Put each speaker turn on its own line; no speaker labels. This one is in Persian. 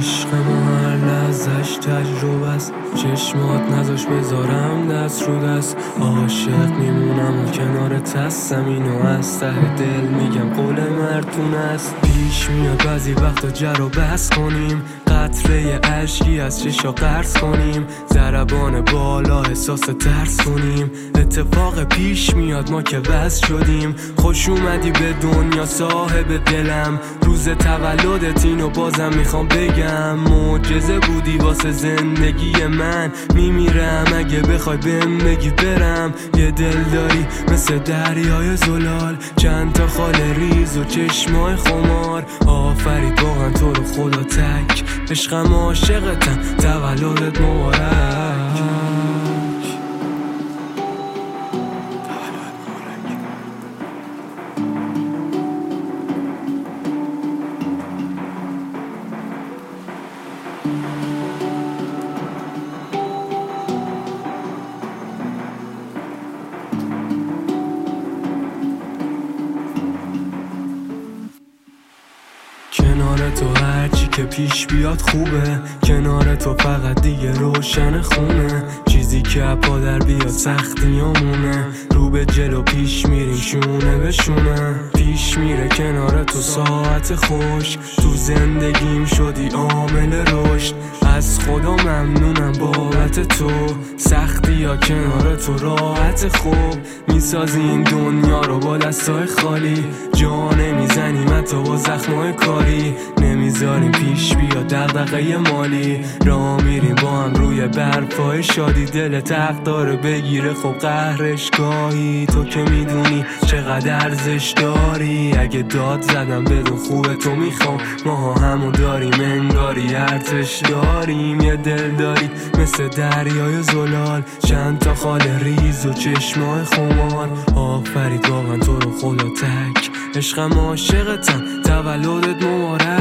عشق ما هر لحظش تجربه است، چشمات نذاش بذارم دست رو دست. عاشق میمونم و کنارت هستم، اینو از ته دل میگم قول مرتون است. پیش میاد بعضی وقتا جر و بس کنیم، قطره عشقی از چشا قرض کنیم، ضربان بالا احساس ترس کنیم. اتفاق پیش میاد ما که وصل شدیم، خوش اومدی به دنیا صاحب دلم. روز تولدت اینو بازم میخوام بگم، معجزه بودی واسه زندگی من. میمیرم اگه بخوای بهم بگی برم. یه دل داری مثل دریای زلال، چند تا خال ریز و چشمای خمار. آفرید واقعا تو رو خدا تک، عشقم عاشقتم، تولدت مبارک. کنار تو هرچی که پیش بیاد خوبه، کنار تو فقط دیگه روشن خونه. چیزی که پا در بیاد سختیامونه، رو به جلو پیش میریم شونه به شونه. پیش میره کنار تو ساعت خوش، تو زندگیم شدی عامل رشد. از خدا ممنونم بابت تو، سختی یا کنار تو راحت خوب. میسازی این دنیا رو با دستای خالی، جا نمیزنیم حتی با زخمای کاری. نمیذاریم پیش بیا دغدغه مالی، راه میریم با هم روی برفای شادی. دلت حق داره بگیره خب قهرش گاهی، تو که میدونی چقدر ارزش داری. اگه داد زدم بدون خوبه تو میخوام، ماها همو داریم انگاری ارتش داریم. یه دل داری مثل دریای زلال، چند تا خال ریز و چشمای خمار. آفرید واقعا تو رو خدا تک، عشقم عاشقتم، تولدت مبارک.